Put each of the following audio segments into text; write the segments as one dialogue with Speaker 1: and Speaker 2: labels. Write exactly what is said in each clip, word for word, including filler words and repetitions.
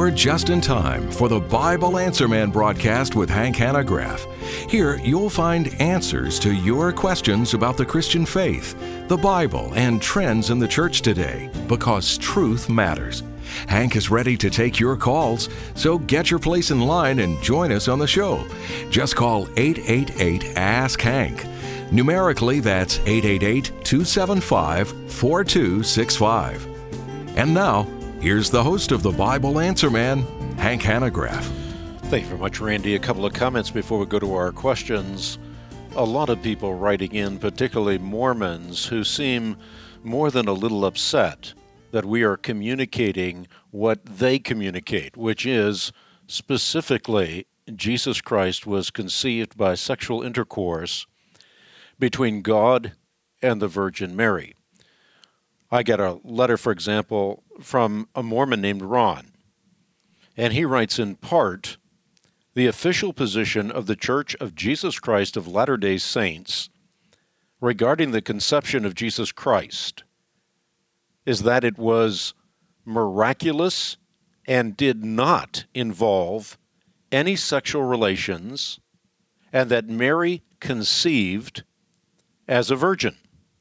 Speaker 1: You're just in time for the Bible Answer Man broadcast with Hank Hanegraaff. Here, you'll find answers to your questions about the Christian faith, the Bible, and trends in the church today, because truth matters. Hank is ready to take your calls, so get your place in line and join us on the show. Just call eight eight eight, ask Hank. Numerically, that's eight eight eight, two seven five, four two six five. And now, here's the host of the Bible Answer Man, Hank Hanegraaff.
Speaker 2: Thank you very much, Randy. A couple of comments before we go to our questions. A lot of people writing in, particularly Mormons, who seem more than a little upset that we are communicating what they communicate, which is specifically Jesus Christ was conceived by sexual intercourse between God and the Virgin Mary. I got a letter, for example, from a Mormon named Ron, and he writes in part, the official position of the Church of Jesus Christ of Latter-day Saints regarding the conception of Jesus Christ is that it was miraculous and did not involve any sexual relations, and that Mary conceived as a virgin.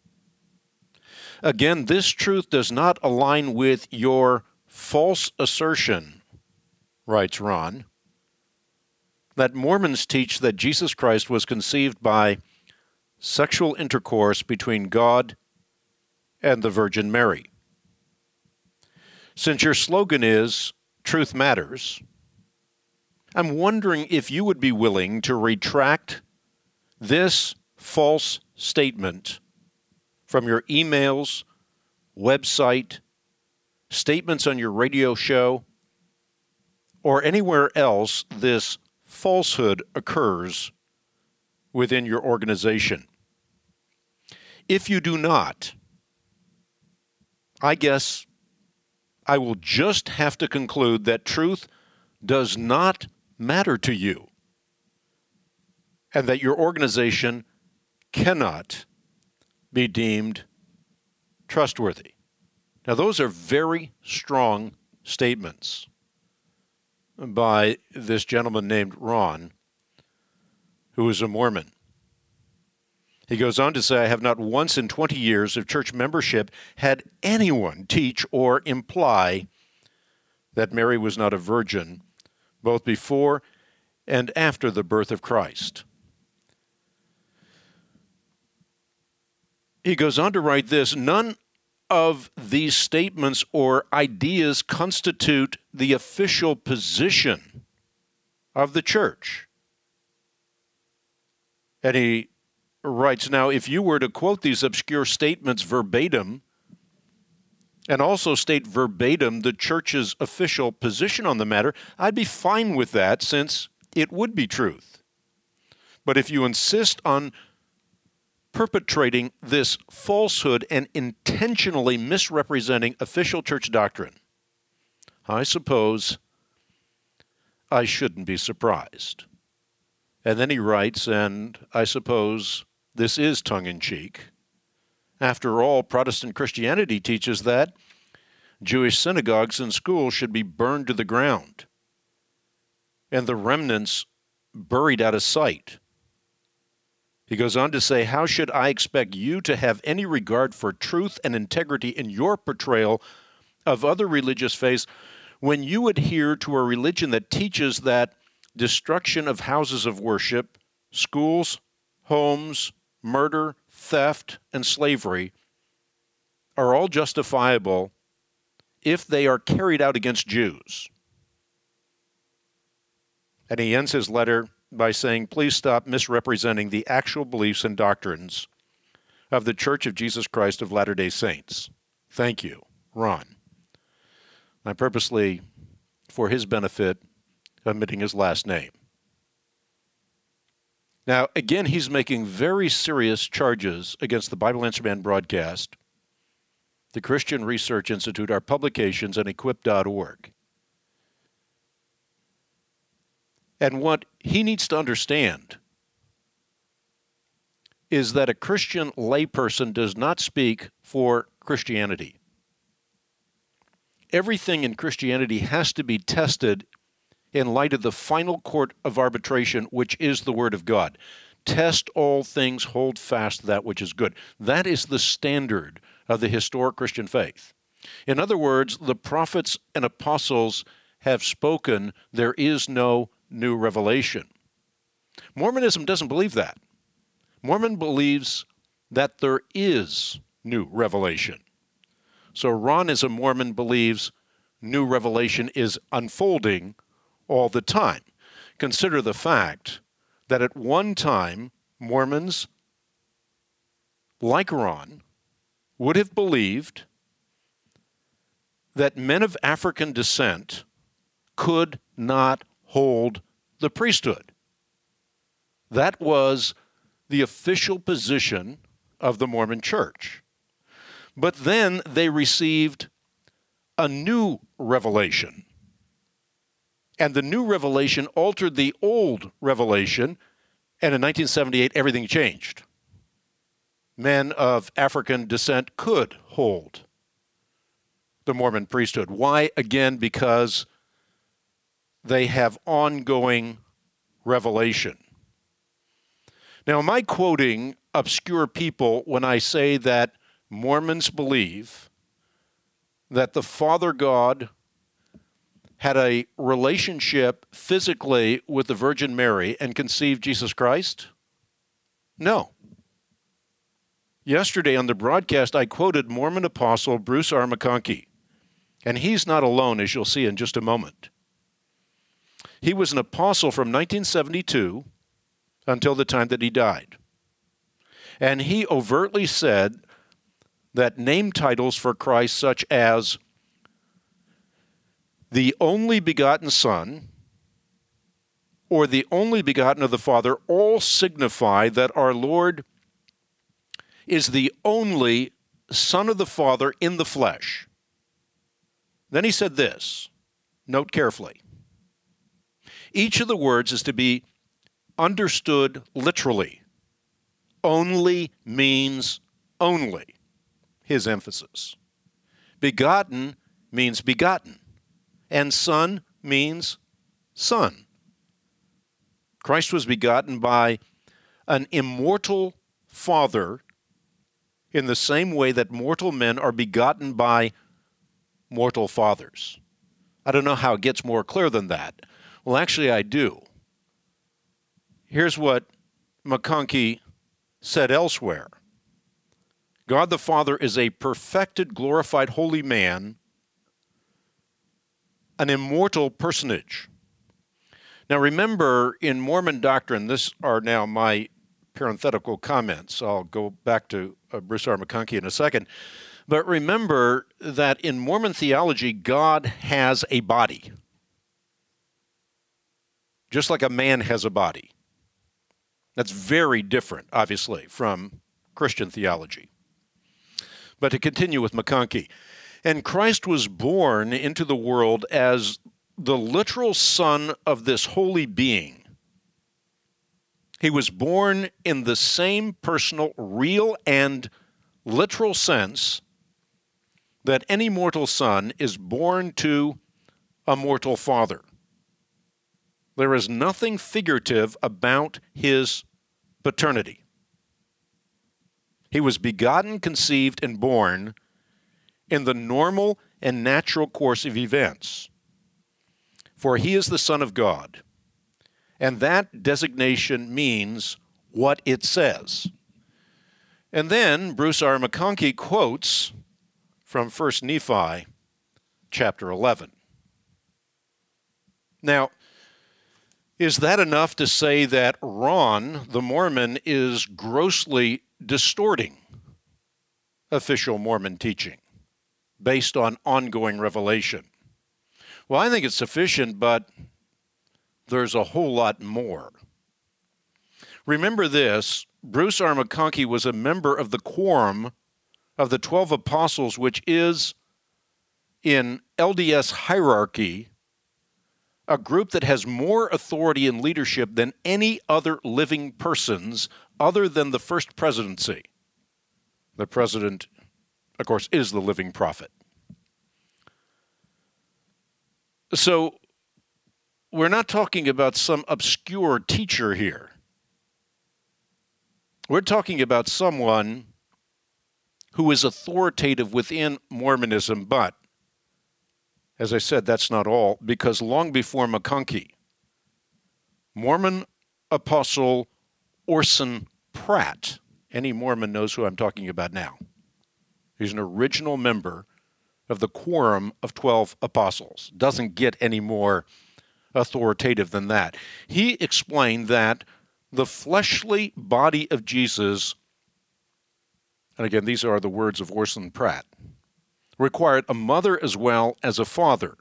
Speaker 2: Again, this truth does not align with your false assertion, writes Ron, that Mormons teach that Jesus Christ was conceived by sexual intercourse between God and the Virgin Mary. Since your slogan is Truth Matters, I'm wondering if you would be willing to retract this false statement from your emails, website, statements on your radio show, or anywhere else this falsehood occurs within your organization. If you do not, I guess I will just have to conclude that truth does not matter to you, and that your organization cannot be deemed trustworthy. Now, those are very strong statements by this gentleman named Ron, who is a Mormon. He goes on to say, I have not once in twenty years of church membership had anyone teach or imply that Mary was not a virgin, both before and after the birth of Christ. He goes on to write this, none of these statements or ideas constitute the official position of the church. And he writes, now, if you were to quote these obscure statements verbatim, and also state verbatim the church's official position on the matter, I'd be fine with that, since it would be truth. But if you insist on perpetrating this falsehood and intentionally misrepresenting official church doctrine, I suppose I shouldn't be surprised. And then he writes, and I suppose this is tongue-in-cheek. After all, Protestant Christianity teaches that Jewish synagogues and schools should be burned to the ground and the remnants buried out of sight. He goes on to say, how should I expect you to have any regard for truth and integrity in your portrayal of other religious faiths when you adhere to a religion that teaches that destruction of houses of worship, schools, homes, murder, theft, and slavery are all justifiable if they are carried out against Jews? And he ends his letter by saying, please stop misrepresenting the actual beliefs and doctrines of the Church of Jesus Christ of Latter-day Saints. Thank you, Ron. I'm purposely, for his benefit, omitting his last name. Now, again, he's making very serious charges against the Bible Answer Man broadcast, the Christian Research Institute, our publications, and equip dot org. And what he needs to understand is that a Christian layperson does not speak for Christianity. everything in Christianity has to be tested in light of the final court of arbitration, which is the Word of God. Test all things, hold fast that which is good. That is the standard of the historic Christian faith. In other words, the prophets and apostles have spoken. There is no new revelation. Mormonism doesn't believe that. Mormon believes that there is new revelation. So Ron, as a Mormon, believes new revelation is unfolding all the time. Consider the fact that at one time, Mormons, like Ron, would have believed that men of African descent could not hold the priesthood. That was the official position of the Mormon Church. But then they received a new revelation. And the new revelation altered the old revelation, and in nineteen seventy-eight, everything changed. Men of African descent could hold the Mormon priesthood. Why? Again, because they have ongoing revelation. Now, am I quoting obscure people when I say that Mormons believe that the Father God had a relationship physically with the Virgin Mary and conceived Jesus Christ? No. Yesterday on the broadcast, I quoted Mormon apostle Bruce R. McConkie, and he's not alone, as you'll see in just a moment. He was an apostle from nineteen seventy-two until the time that he died. And he overtly said that name titles for Christ such as the only begotten Son or the only begotten of the Father all signify that our Lord is the only Son of the Father in the flesh. Then he said this, note carefully. Each of the words is to be understood literally. Only means only, his emphasis. Begotten means begotten, and Son means Son. Christ was begotten by an immortal Father in the same way that mortal men are begotten by mortal fathers. I don't know how it gets more clear than that. Well, actually, I do. Here's what McConkie said elsewhere. God the Father is a perfected, glorified, holy man, an immortal personage. Now remember, in Mormon doctrine, this are now my parenthetical comments. I'll go back to uh, Bruce R. McConkie in a second. But remember that in Mormon theology, God has a body, just like a man has a body. That's very different, obviously, from Christian theology. But to continue with McConkie, and Christ was born into the world as the literal son of this holy being. He was born in the same personal, real, and literal sense that any mortal son is born to a mortal father. There is nothing figurative about his paternity. He was begotten, conceived, and born in the normal and natural course of events. For he is the Son of God, and that designation means what it says. And then Bruce R. McConkie quotes from First Nephi chapter eleven. Now, is that enough to say that Ron, the Mormon, is grossly distorting official Mormon teaching based on ongoing revelation? Well, I think it's sufficient, but there's a whole lot more. Remember this, Bruce R. McConkie was a member of the quorum of the twelve apostles, which is, in L D S hierarchy, a group that has more authority and leadership than any other living persons other than the first presidency. The president, of course, is the living prophet. So we're not talking about some obscure teacher here. We're talking about someone who is authoritative within Mormonism, but, as I said, that's not all, because long before McConkie, Mormon apostle Orson Pratt, any Mormon knows who I'm talking about now. He's an original member of the Quorum of Twelve Apostles. Doesn't get any more authoritative than that. He explained that the fleshly body of Jesus, and again, these are the words of Orson Pratt, required a mother as well as a father.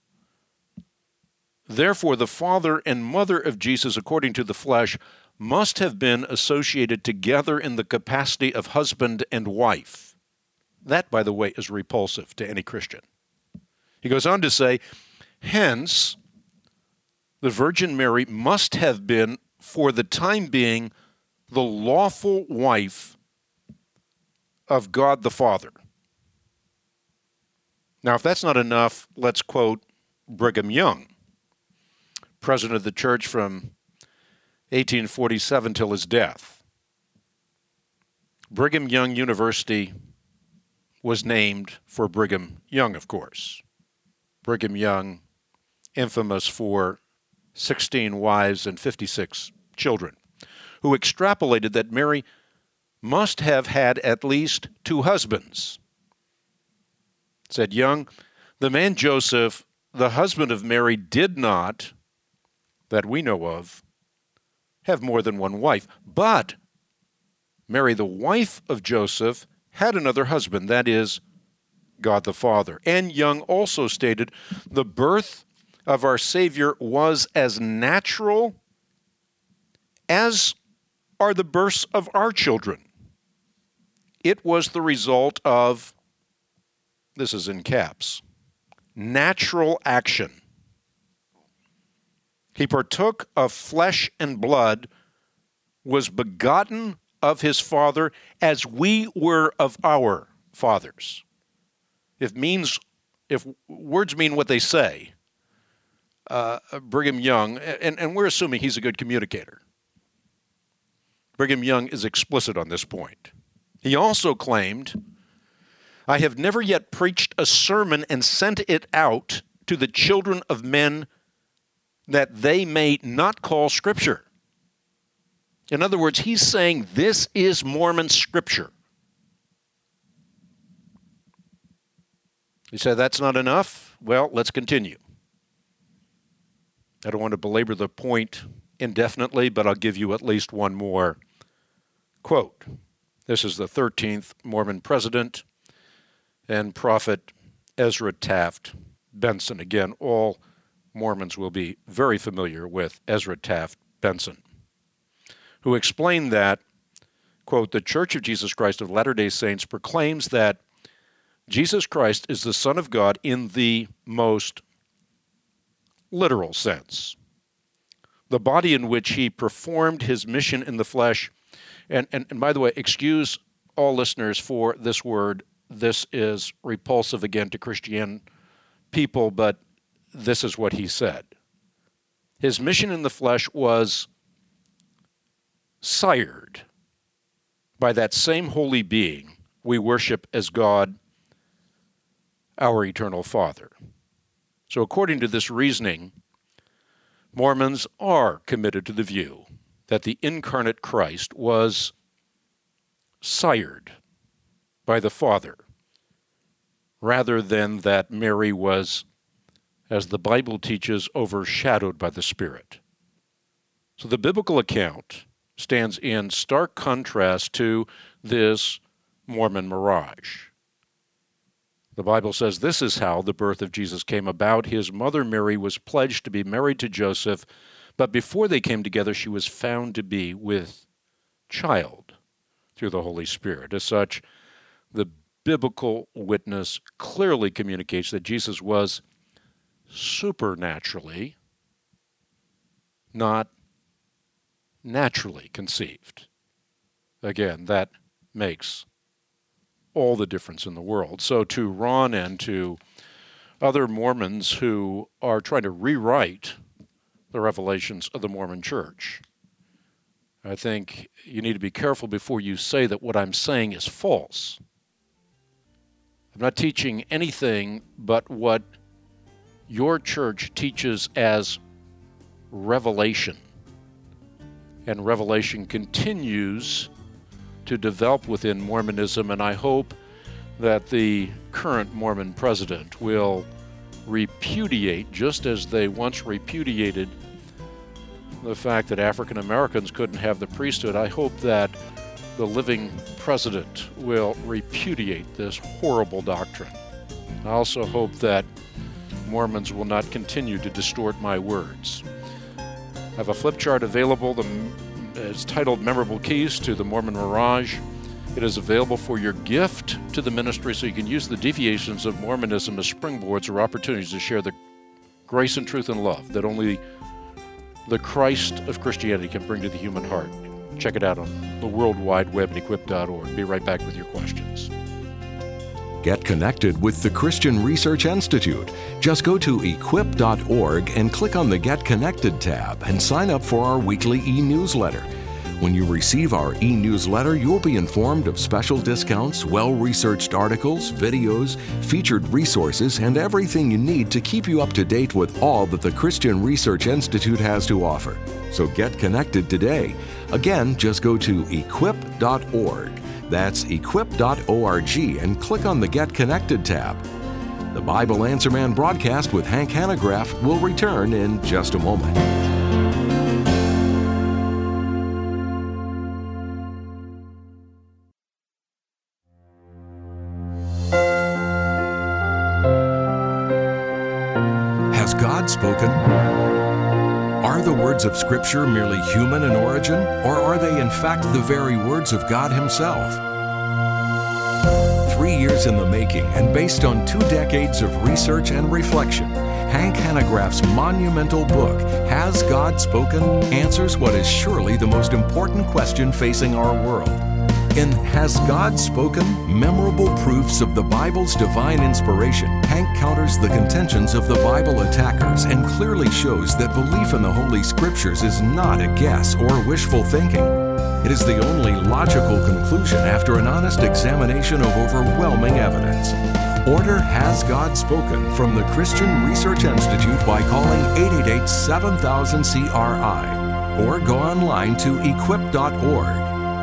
Speaker 2: Therefore, the father and mother of Jesus, according to the flesh, must have been associated together in the capacity of husband and wife. That, by the way, is repulsive to any Christian. He goes on to say, hence, the Virgin Mary must have been, for the time being, the lawful wife of God the Father. Now, if that's not enough, let's quote Brigham Young, president of the church from eighteen forty-seven till his death. Brigham Young University was named for Brigham Young, of course. Brigham Young, infamous for sixteen wives and fifty-six children, who extrapolated that Mary must have had at least two husbands. Said Young, the man Joseph, the husband of Mary, did not, that we know of, have more than one wife. But Mary, the wife of Joseph, had another husband, that is, God the Father. And Young also stated, the birth of our Savior was as natural as are the births of our children. It was the result of, this is in caps, natural action. He partook of flesh and blood, was begotten of his Father as we were of our fathers. If means, if words mean what they say, uh, Brigham Young, and, and we're assuming he's a good communicator, Brigham Young is explicit on this point. He also claimed, I have never yet preached a sermon and sent it out to the children of men that they may not call Scripture. In other words, he's saying this is Mormon Scripture. He said that's not enough? Well, let's continue. I don't want to belabor the point indefinitely, but I'll give you at least one more quote. This is the thirteenth Mormon president and prophet Ezra Taft Benson. Again, all Mormons will be very familiar with Ezra Taft Benson, who explained that, quote, the Church of Jesus Christ of Latter-day Saints proclaims that Jesus Christ is the Son of God in the most literal sense. The body in which he performed his mission in the flesh, and, and, and by the way, excuse all listeners for this word. This is repulsive again to Christian people, but this is what he said. His mission in the flesh was sired by that same holy being we worship as God, our eternal Father. So according to this reasoning, Mormons are committed to the view that the incarnate Christ was sired by the Father, rather than that Mary was, as the Bible teaches, overshadowed by the Spirit. So the biblical account stands in stark contrast to this Mormon mirage. The Bible says this is how the birth of Jesus came about. His mother Mary was pledged to be married to Joseph, but before they came together, she was found to be with child through the Holy Spirit. As such, the biblical witness clearly communicates that Jesus was supernaturally, not naturally conceived. Again, that makes all the difference in the world. So to Ron and to other Mormons who are trying to rewrite the revelations of the Mormon Church. I think you need to be careful before you say that what I'm saying is false. I'm not teaching anything but what your church teaches as revelation. And revelation continues to develop within Mormonism, and I hope that the current Mormon president will repudiate, just as they once repudiated the fact that African Americans couldn't have the priesthood. I hope that the living president will repudiate this horrible doctrine. I also hope that Mormons will not continue to distort my words. I have a flip chart available. The, it's titled Memorable Keys to the Mormon Mirage. It is available for your gift to the ministry, so you can use the deviations of Mormonism as springboards or opportunities to share the grace and truth and love that only the Christ of Christianity can bring to the human heart. Check it out on the World Wide Web at equip dot org. Be right back with your questions.
Speaker 1: Get connected with the Christian Research Institute. Just go to equip dot org and click on the Get Connected tab and sign up for our weekly e-newsletter. When you receive our e-newsletter, you'll be informed of special discounts, well-researched articles, videos, featured resources, and everything you need to keep you up to date with all that the Christian Research Institute has to offer. So get connected today. Again, just go to equip dot org. That's equip dot org and click on the Get Connected tab. The Bible Answer Man broadcast with Hank Hanegraaff will return in just a moment. Has God spoken? Are the words of Scripture merely human in origin, or are they in fact the very words of God Himself? Three years in the making and based on two decades of research and reflection, Hank Hanegraaff's monumental book, Has God Spoken?, answers what is surely the most important question facing our world. In Has God Spoken? Memorable Proofs of the Bible's Divine Inspiration, Hank counters the contentions of the Bible attackers and clearly shows that belief in the Holy Scriptures is not a guess or wishful thinking. It is the only logical conclusion after an honest examination of overwhelming evidence. Order Has God Spoken from the Christian Research Institute by calling eight eight eight, seven thousand, C R I or go online to equip dot org.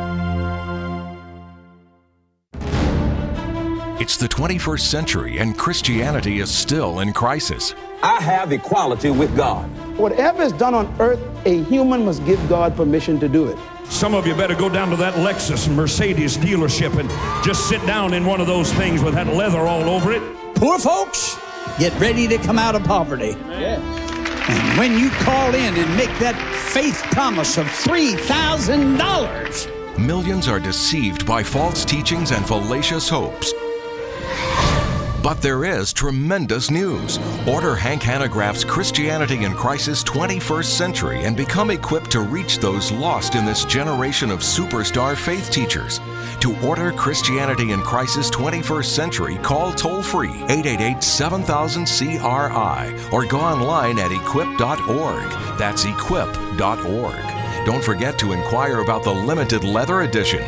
Speaker 1: It's the twenty-first century and Christianity is still in crisis.
Speaker 3: I have equality with God.
Speaker 4: Whatever is done on earth, a human must give God permission to do it.
Speaker 5: Some of you better go down to that Lexus Mercedes dealership and just sit down in one of those things with that leather all over it.
Speaker 6: Poor folks, get ready to come out of poverty.
Speaker 4: Yes.
Speaker 6: And when you call in and make that faith promise of three thousand dollars,
Speaker 1: millions are deceived by false teachings and fallacious hopes. But there is tremendous news. Order Hank Hanegraaff's Christianity in Crisis twenty-first Century and become equipped to reach those lost in this generation of superstar faith teachers. To order Christianity in Crisis twenty-first Century, call toll-free eight eight eight, seven thousand, C R I or go online at equip dot org. That's equip dot org. Don't forget to inquire about the limited leather edition.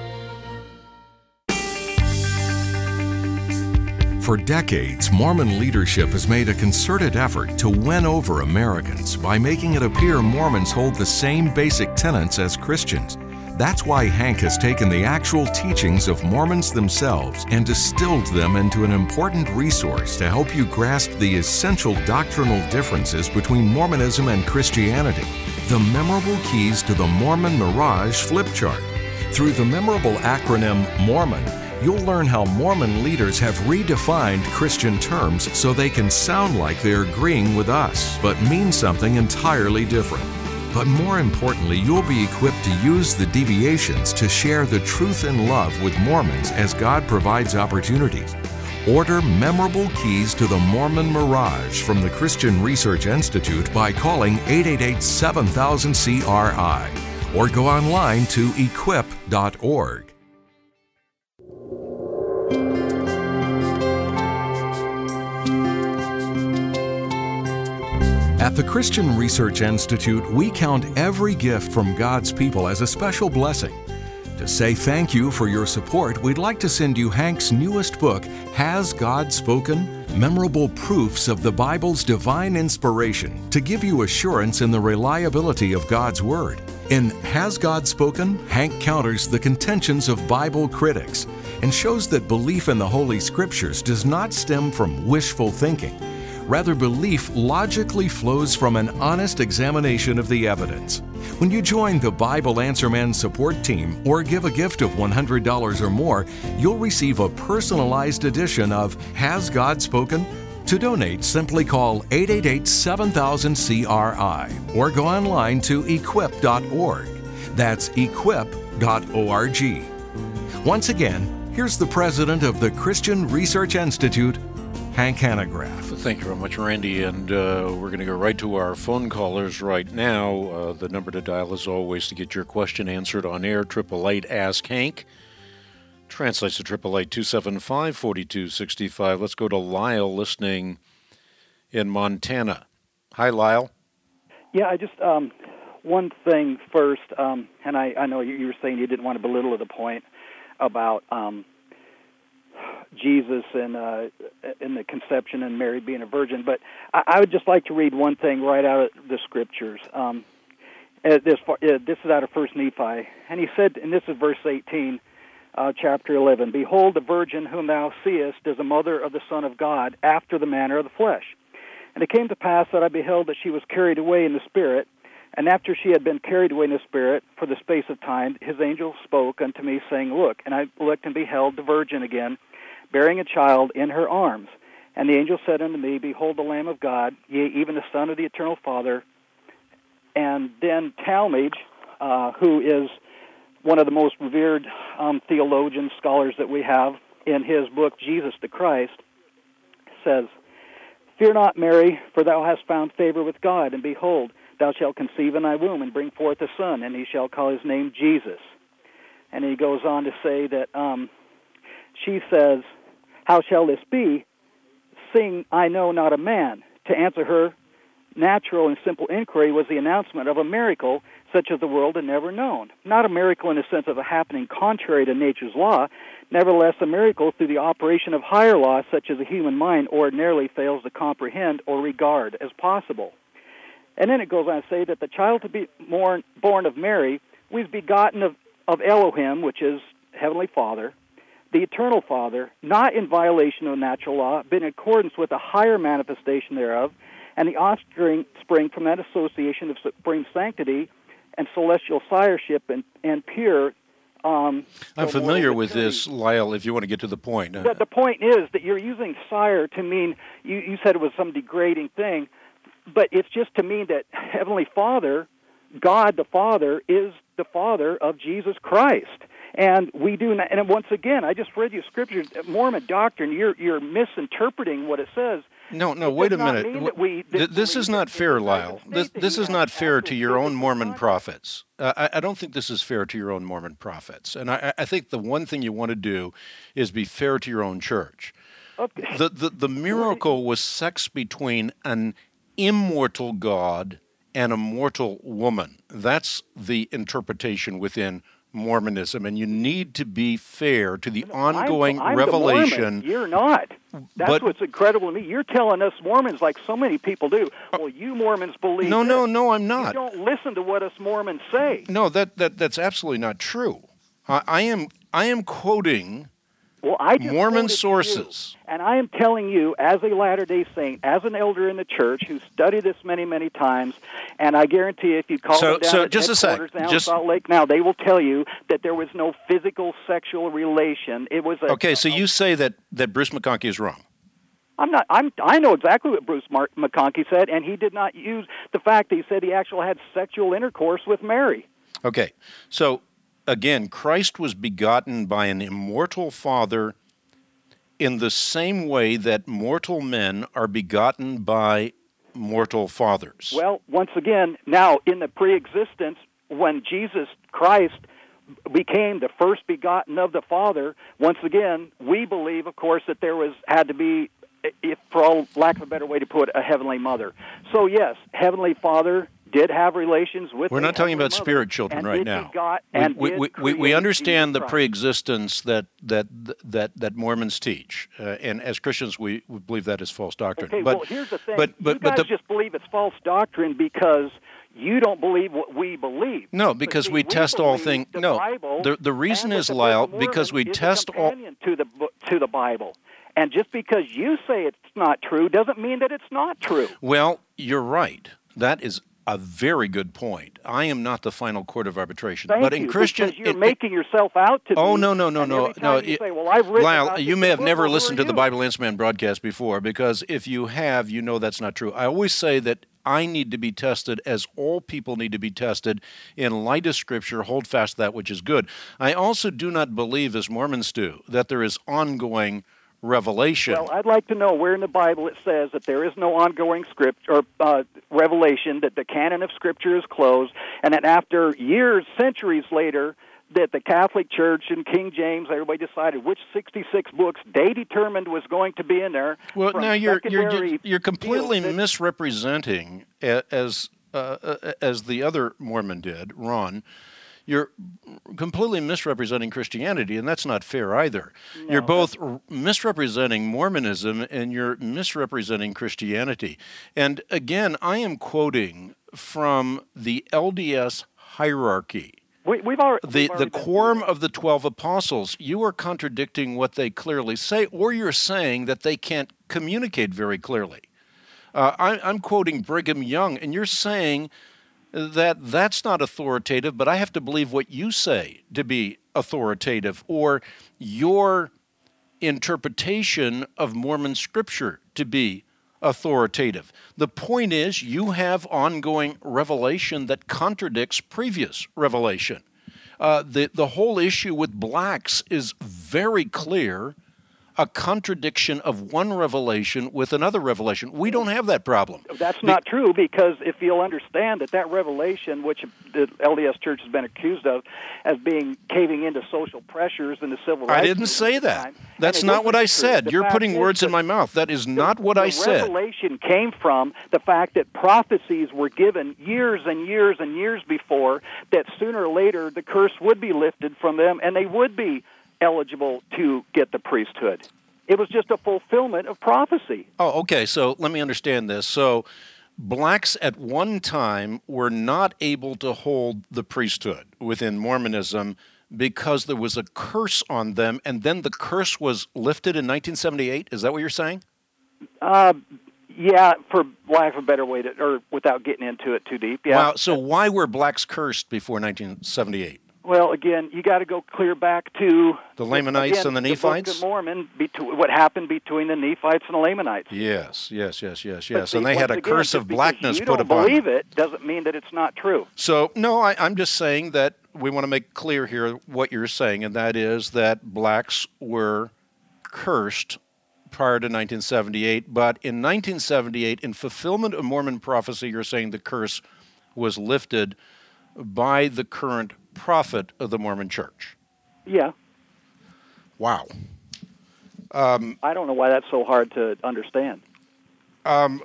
Speaker 1: For decades, Mormon leadership has made a concerted effort to win over Americans by making it appear Mormons hold the same basic tenets as Christians. That's why Hank has taken the actual teachings of Mormons themselves and distilled them into an important resource to help you grasp the essential doctrinal differences between Mormonism and Christianity. The Memorable Keys to the Mormon Mirage Flip Chart. Through the memorable acronym MORMON, you'll learn how Mormon leaders have redefined Christian terms so they can sound like they're agreeing with us, but mean something entirely different. But more importantly, you'll be equipped to use the deviations to share the truth and love with Mormons as God provides opportunities. Order Memorable Keys to the Mormon Mirage from the Christian Research Institute by calling eight eight eight, seven thousand, C R I or go online to equip dot org. At the Christian Research Institute, we count every gift from God's people as a special blessing. To say thank you for your support, we'd like to send you Hank's newest book, Has God Spoken? Memorable Proofs of the Bible's Divine Inspiration, to give you assurance in the reliability of God's Word. In Has God Spoken? Hank counters the contentions of Bible critics and shows that belief in the Holy Scriptures does not stem from wishful thinking. Rather, belief logically flows from an honest examination of the evidence. When you join the Bible Answer Man support team or give a gift of one hundred dollars or more, you'll receive a personalized edition of Has God Spoken? To donate, simply call eight eight eight, seven thousand, C R I or go online to equip dot org. That's equip dot org. Once again, here's the president of the Christian Research Institute, Hank Hanegraaff.
Speaker 2: Thank you very much, Randy. And uh, we're going to go right to our phone callers right now. Uh, the number to dial, as always, to get your question answered on air, eight eight eight, ask Hank. Translates to eight eight eight, two seven five, four two six five. Let's go to Lyle, listening in Montana. Hi, Lyle.
Speaker 7: Yeah, I just, um, one thing first, um, and I, I know you, you were saying you didn't want to belittle the point about um, Jesus and uh, in the conception and Mary being a virgin, but I, I would just like to read one thing right out of the Scriptures. Um, uh, this, uh, this is out of First Nephi, and he said, and this is verse eighteen, uh, chapter eleven, Behold, the virgin whom thou seest is a mother of the Son of God, after the manner of the flesh. And it came to pass that I beheld that she was carried away in the Spirit, and after she had been carried away in the Spirit for the space of time, his angel spoke unto me, saying, Look, and I looked and beheld the virgin again, bearing a child in her arms. And the angel said unto me, Behold the Lamb of God, yea, even the Son of the Eternal Father. And then Talmage, uh, who is one of the most revered um, theologians, scholars that we have, in his book, Jesus the Christ, says, Fear not, Mary, for thou hast found favor with God, and behold, thou shalt conceive in thy womb, and bring forth a son, and he shall call his name Jesus. And he goes on to say that um, she says, How shall this be, seeing I know not a man? To answer her natural and simple inquiry was the announcement of a miracle such as the world had never known. Not a miracle in the sense of a happening contrary to nature's law, nevertheless a miracle through the operation of higher laws such as the human mind ordinarily fails to comprehend or regard as possible. And then it goes on to say that the child to be born, born of Mary was begotten of, of Elohim, which is Heavenly Father, the Eternal Father, not in violation of natural law, but in accordance with a higher manifestation thereof, and the offspring spring from that association of supreme sanctity and celestial sireship and, and pure. Um,
Speaker 2: I'm familiar with this, Lyle, if you want to get to the point.
Speaker 7: The, the point is that you're using sire to mean, you, you said it was some degrading thing, but it's just to mean that Heavenly Father, God the Father, is the Father of Jesus Christ. And we do not, and once again, I just read you Scripture, Mormon doctrine, you're you're misinterpreting what it says.
Speaker 2: No, no, wait a minute.
Speaker 7: We,
Speaker 2: this this is not fair, Lyle. This, this is not fair to your own Mormon prophets. Uh, I, I don't think this is fair to your own Mormon prophets. And I, I think the one thing you want to do is be fair to your own church.
Speaker 7: Okay.
Speaker 2: The, the, the miracle was sex between an immortal God and a mortal woman. That's the interpretation within Mormonism, and you need to be fair to the ongoing
Speaker 7: I'm, I'm
Speaker 2: revelation.
Speaker 7: The Mormon. You're not. That's
Speaker 2: but,
Speaker 7: what's incredible to me. You're telling us Mormons, like so many people do, well, you Mormons believe
Speaker 2: No,
Speaker 7: this.
Speaker 2: no, no, I'm not.
Speaker 7: You don't listen to what us Mormons say.
Speaker 2: No, that, that that's absolutely not true. I, I am I am quoting
Speaker 7: well, I just
Speaker 2: Mormon sources.
Speaker 7: You, and I am telling you, as a Latter-day Saint, as an elder in the church who studied this many, many times, and I guarantee if you call
Speaker 2: so,
Speaker 7: them down
Speaker 2: so
Speaker 7: at
Speaker 2: just
Speaker 7: headquarters
Speaker 2: a sec.
Speaker 7: down
Speaker 2: just,
Speaker 7: Salt Lake now, they will tell you that there was no physical sexual relation. It was a,
Speaker 2: okay, so
Speaker 7: a,
Speaker 2: you say that, that Bruce McConkie is wrong.
Speaker 7: I'm not. I'm. I know exactly what Bruce Mark, McConkie said, and he did not use the fact that he said he actually had sexual intercourse with Mary.
Speaker 2: Okay, so again, Christ was begotten by an immortal Father in the same way that mortal men are begotten by mortal fathers.
Speaker 7: Well, once again, now in the pre-existence, when Jesus Christ became the first begotten of the Father, once again, we believe, of course, that there was had to be if for all lack of a better way to put it, a heavenly mother. So yes, Heavenly Father did have relations with.
Speaker 2: We're not talking about mother, spirit children right now.
Speaker 7: God, and
Speaker 2: we, we, we, we understand the preexistence that that that that Mormons teach, uh, and as Christians, we, we believe that is false doctrine.
Speaker 7: Okay,
Speaker 2: but,
Speaker 7: well, here's the thing:
Speaker 2: but, but,
Speaker 7: you guys
Speaker 2: but the,
Speaker 7: just believe it's false doctrine because you don't believe what we believe.
Speaker 2: No, because
Speaker 7: see,
Speaker 2: we,
Speaker 7: we
Speaker 2: test all things. No,
Speaker 7: Bible
Speaker 2: the the reason is,
Speaker 7: the
Speaker 2: Lyle, because we
Speaker 7: is
Speaker 2: test all.
Speaker 7: To the to the Bible. And just because you say it's not true doesn't mean that it's not true.
Speaker 2: Well, you're right. That is a very good point. I am not the final court of arbitration.
Speaker 7: Thank
Speaker 2: but in
Speaker 7: you,
Speaker 2: Christian,
Speaker 7: because you're
Speaker 2: it,
Speaker 7: making yourself out to
Speaker 2: oh,
Speaker 7: be.
Speaker 2: no, no, no,
Speaker 7: and
Speaker 2: no,
Speaker 7: every time
Speaker 2: no.
Speaker 7: You
Speaker 2: it,
Speaker 7: say, well, I've written
Speaker 2: Lyle,
Speaker 7: about
Speaker 2: you
Speaker 7: this
Speaker 2: may have
Speaker 7: book,
Speaker 2: never
Speaker 7: well,
Speaker 2: listened to
Speaker 7: you?
Speaker 2: the Bible Answer Man broadcast before, because if you have, you know that's not true. I always say that I need to be tested as all people need to be tested in light of Scripture, hold fast that which is good. I also do not believe, as Mormons do, that there is ongoing revelation.
Speaker 7: Well, I'd like to know where in the Bible it says that there is no ongoing script or uh, revelation, that the canon of Scripture is closed, and that after years, centuries later, that the Catholic Church and King James, everybody decided which sixty-six books they determined was going to be in there.
Speaker 2: Well, now you're you're you're completely
Speaker 7: that,
Speaker 2: misrepresenting, as uh, as the other Mormon did, Ron. You're completely misrepresenting Christianity, and that's not fair either. No, you're both misrepresenting Mormonism and you're misrepresenting Christianity. And again, I am quoting from the L D S hierarchy.
Speaker 7: We, we've already,
Speaker 2: the
Speaker 7: we've already
Speaker 2: the quorum of the twelve apostles. You are contradicting what they clearly say, or you're saying that they can't communicate very clearly. Uh, I, I'm quoting Brigham Young, and you're saying that that's not authoritative, but I have to believe what you say to be authoritative, or your interpretation of Mormon Scripture to be authoritative. The point is, you have ongoing revelation that contradicts previous revelation. Uh, the, the whole issue with blacks is very clear, a contradiction of one revelation with another revelation. We don't have that problem.
Speaker 7: That's not Be- true, because if you'll understand that that revelation, which the L D S Church has been accused of as being caving into social pressures and the civil rights.
Speaker 2: I didn't say that.
Speaker 7: Time,
Speaker 2: That's not what I said.
Speaker 7: The
Speaker 2: You're putting words
Speaker 7: the,
Speaker 2: in my mouth. That is not
Speaker 7: the,
Speaker 2: what
Speaker 7: the
Speaker 2: I said.
Speaker 7: The revelation came from the fact that prophecies were given years and years and years before that sooner or later the curse would be lifted from them and they would be eligible to get the priesthood. It was just a fulfillment of prophecy.
Speaker 2: Oh, okay. So let me understand this. So blacks at one time were not able to hold the priesthood within Mormonism because there was a curse on them, and then the curse was lifted in nineteen seventy-eight? Is that what you're saying?
Speaker 7: Uh, yeah, for lack of a better way to, or without getting into it too deep. Yeah.
Speaker 2: Wow. So why were blacks cursed before nineteen seventy-eight?
Speaker 7: Well, again, you got to go clear back to
Speaker 2: the Lamanites
Speaker 7: again,
Speaker 2: and the Nephites.
Speaker 7: The Book of Mormon, between, what happened between the Nephites and the Lamanites.
Speaker 2: Yes, yes, yes, yes, yes.
Speaker 7: See,
Speaker 2: and they had a
Speaker 7: again,
Speaker 2: curse of blackness
Speaker 7: you
Speaker 2: put
Speaker 7: don't
Speaker 2: upon them.
Speaker 7: believe it doesn't mean that it's not true.
Speaker 2: So, no, I, I'm just saying that we want to make clear here what you're saying, and that is that blacks were cursed prior to nineteen seventy-eight, but in nineteen seventy-eight, in fulfillment of Mormon prophecy, you're saying the curse was lifted by the current prophet of the Mormon Church.
Speaker 7: Yeah.
Speaker 2: Wow. Um,
Speaker 7: I don't know why that's so hard to understand.
Speaker 2: Um,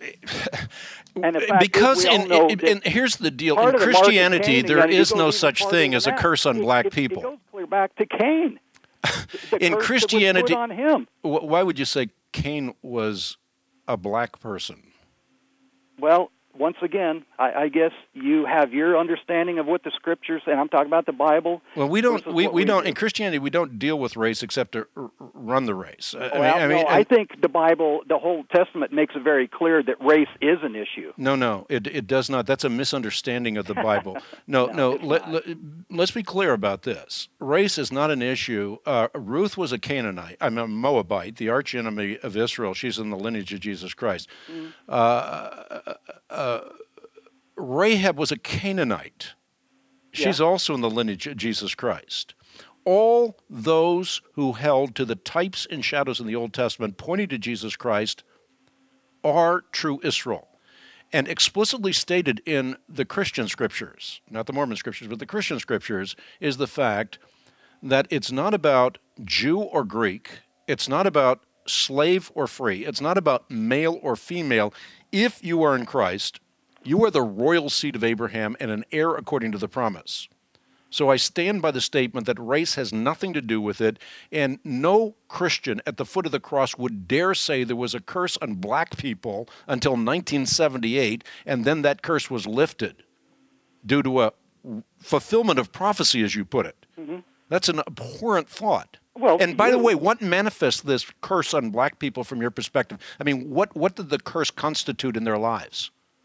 Speaker 7: and the fact
Speaker 2: because
Speaker 7: is, we
Speaker 2: in,
Speaker 7: all know
Speaker 2: in, in here's the deal:
Speaker 7: part
Speaker 2: in
Speaker 7: of the
Speaker 2: Christianity,
Speaker 7: Cain,
Speaker 2: there
Speaker 7: again,
Speaker 2: is
Speaker 7: it
Speaker 2: no
Speaker 7: goes
Speaker 2: such
Speaker 7: even
Speaker 2: thing
Speaker 7: farther
Speaker 2: as a
Speaker 7: than
Speaker 2: curse
Speaker 7: that.
Speaker 2: on
Speaker 7: It-
Speaker 2: black
Speaker 7: it,
Speaker 2: people.
Speaker 7: It goes clear back to Cain. The
Speaker 2: in
Speaker 7: curse
Speaker 2: Christianity,
Speaker 7: that was put on him.
Speaker 2: why would you say Cain was a black person?
Speaker 7: Well, once again, I, I guess you have your understanding of what the Scriptures, and I'm talking about the Bible.
Speaker 2: Well, we don't. We, we,
Speaker 7: we
Speaker 2: don't.
Speaker 7: do.
Speaker 2: In Christianity, we don't deal with race except to r- run the race. I
Speaker 7: Well,
Speaker 2: mean, I, mean,
Speaker 7: no, I think the Bible, the whole Testament, makes it very clear that race is an issue.
Speaker 2: No, no, it it does not. That's a misunderstanding of the Bible. No, no.
Speaker 7: no
Speaker 2: let, let, let's be clear about this. Race is not an issue. Uh, Ruth was a Canaanite. I'm a Moabite, the archenemy of Israel. She's in the lineage of Jesus Christ. Mm. Uh, uh, uh, Rahab was a Canaanite. She's yeah. also in the lineage of Jesus Christ. All those who held to the types and shadows in the Old Testament pointing to Jesus Christ are true Israel. And explicitly stated in the Christian scriptures, not the Mormon scriptures, but the Christian scriptures, is the fact that it's not about Jew or Greek, it's not about slave or free. It's not about male or female. If you are in Christ, you are the royal seed of Abraham and an heir according to the promise. So I stand by the statement that race has nothing to do with it, and no Christian at the foot of the cross would dare say there was a curse on black people until nineteen seventy-eight, and then that curse was lifted due to a fulfillment of prophecy, as you put it. Mm-hmm. That's an abhorrent thought. Well, and by you, the way, what manifests this curse on black people from your perspective? I mean, what, what did the curse constitute in their lives?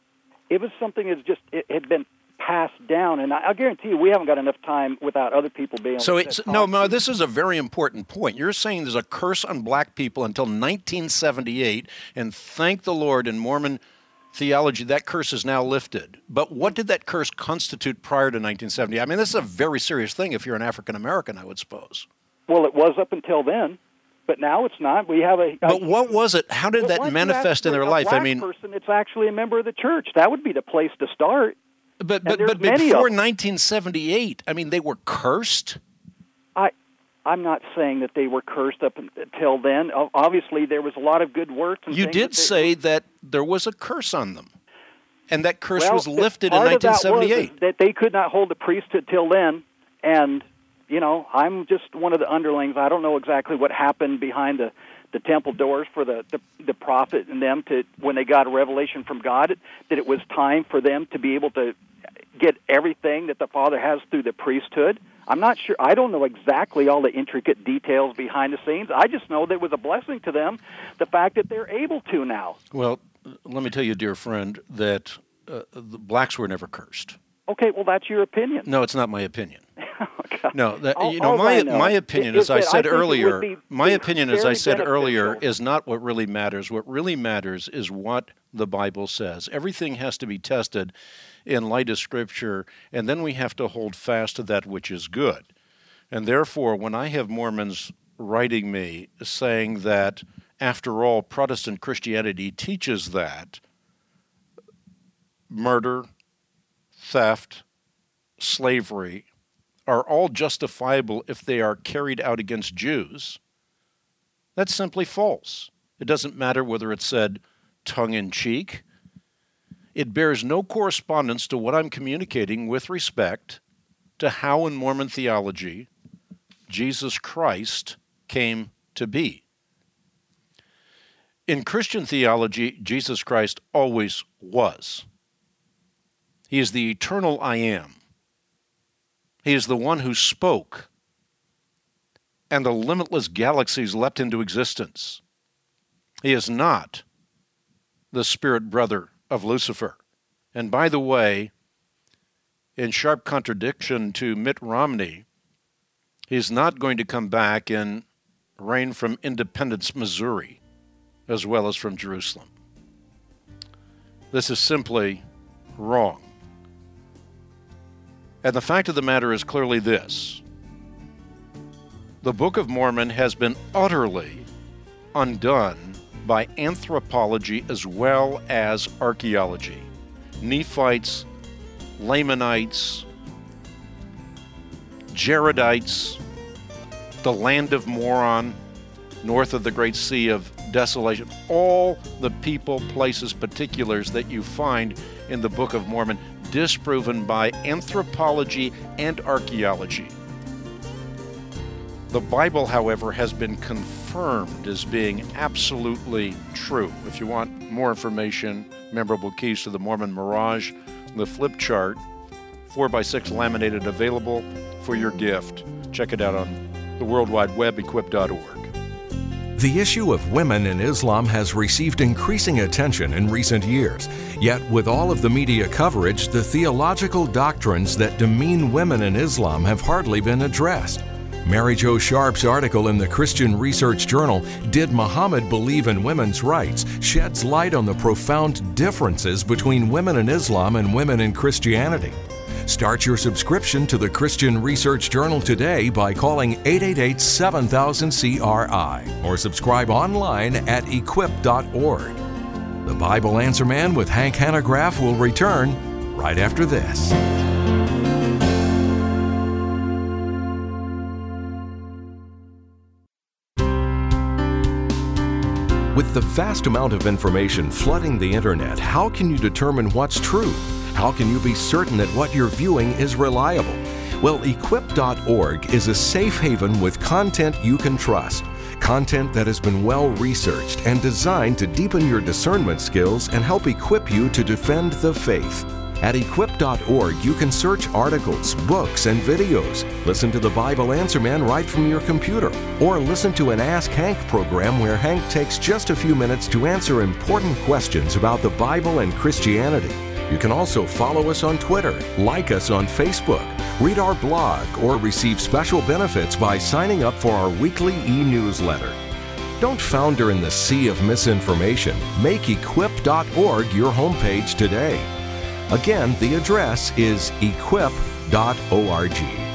Speaker 7: It was something that's just, it had been passed down, and I'll guarantee you we haven't got enough time without other people being able
Speaker 2: so
Speaker 7: to
Speaker 2: it's no, no, this is a very important point. You're saying there's a curse on black people until nineteen seventy-eight, and thank the Lord, in Mormon theology, that curse is now lifted. But what did that curse constitute prior to nineteen seventy? I mean, this is a very serious thing if you're an African American, I would suppose.
Speaker 7: Well, it was up until then, but now it's not. We have a. a
Speaker 2: but what was it? How did that manifest in their life?
Speaker 7: I
Speaker 2: mean,
Speaker 7: person, it's actually a member of the church. That would be the place to start.
Speaker 2: But but, but before nineteen seventy-eight, I mean, they were cursed?
Speaker 7: I, I'm not saying that they were cursed up until then. Obviously, there was a lot of good works. And
Speaker 2: you
Speaker 7: things
Speaker 2: did
Speaker 7: that they,
Speaker 2: say that there was a curse on them, and that curse
Speaker 7: well,
Speaker 2: was lifted in nineteen seventy-eight.
Speaker 7: That, that they could not hold the priesthood till then, and, you know, I'm just one of the underlings. I don't know exactly what happened behind the, the temple doors for the, the, the prophet and them to when they got a revelation from God, that it was time for them to be able to get everything that the Father has through the priesthood. I'm not sure. I don't know exactly all the intricate details behind the scenes. I just know that it was a blessing to them, the fact that they're able to now.
Speaker 2: Well, let me tell you, dear friend, that uh, the blacks were never cursed.
Speaker 7: Okay, well, that's your opinion.
Speaker 2: No, it's not my opinion.
Speaker 7: Okay.
Speaker 2: No, that,
Speaker 7: all,
Speaker 2: you know, my
Speaker 7: know
Speaker 2: my opinion,
Speaker 7: is,
Speaker 2: as I said
Speaker 7: I
Speaker 2: earlier, my opinion, as I said
Speaker 7: beneficial.
Speaker 2: earlier, is not what really matters. What really matters is what the Bible says. Everything has to be tested in light of Scripture, and then we have to hold fast to that which is good. And therefore, when I have Mormons writing me saying that, after all, Protestant Christianity teaches that murder, theft, slavery are all justifiable if they are carried out against Jews, that's simply false. It doesn't matter whether it's said tongue-in-cheek. It bears no correspondence to what I'm communicating with respect to how in Mormon theology Jesus Christ came to be. In Christian theology, Jesus Christ always was. He is the eternal I am. He is the one who spoke, and the limitless galaxies leapt into existence. He is not the spirit brother of Lucifer. And by the way, in sharp contradiction to Mitt Romney, he's not going to come back and reign from Independence, Missouri, as well as from Jerusalem. This is simply wrong. And the fact of the matter is clearly this. The Book of Mormon has been utterly undone by anthropology as well as archaeology. Nephites, Lamanites, Jaredites, the land of Moron, north of the Great Sea of Desolation, all the people, places, particulars that you find in the Book of Mormon disproven by anthropology and archaeology. The Bible, however, has been confirmed as being absolutely true. If you want more information, memorable keys to the Mormon Mirage, the flip chart, four by six laminated, available for your gift. Check it out on the World Wide Web, equip dot org.
Speaker 1: The issue of women in Islam has received increasing attention in recent years. Yet, with all of the media coverage, the theological doctrines that demean women in Islam have hardly been addressed. Mary Jo Sharp's article in the Christian Research Journal, Did Muhammad Believe in Women's Rights?, sheds light on the profound differences between women in Islam and women in Christianity. Start your subscription to the Christian Research Journal today by calling eight eight eight, seven thousand, C R I or subscribe online at equip dot org. The Bible Answer Man with Hank Hanegraaff will return right after this. With the vast amount of information flooding the internet, how can you determine what's true? How can you be certain that what you're viewing is reliable? Well, equip dot org is a safe haven with content you can trust. Content that has been well researched and designed to deepen your discernment skills and help equip you to defend the faith. At equip dot org, you can search articles, books, and videos, listen to the Bible Answer Man right from your computer, or listen to an Ask Hank program where Hank takes just a few minutes to answer important questions about the Bible and Christianity. You can also follow us on Twitter, like us on Facebook, read our blog, or receive special benefits by signing up for our weekly e-newsletter. Don't founder in the sea of misinformation. Make equip dot org your homepage today. Again, the address is equip dot org.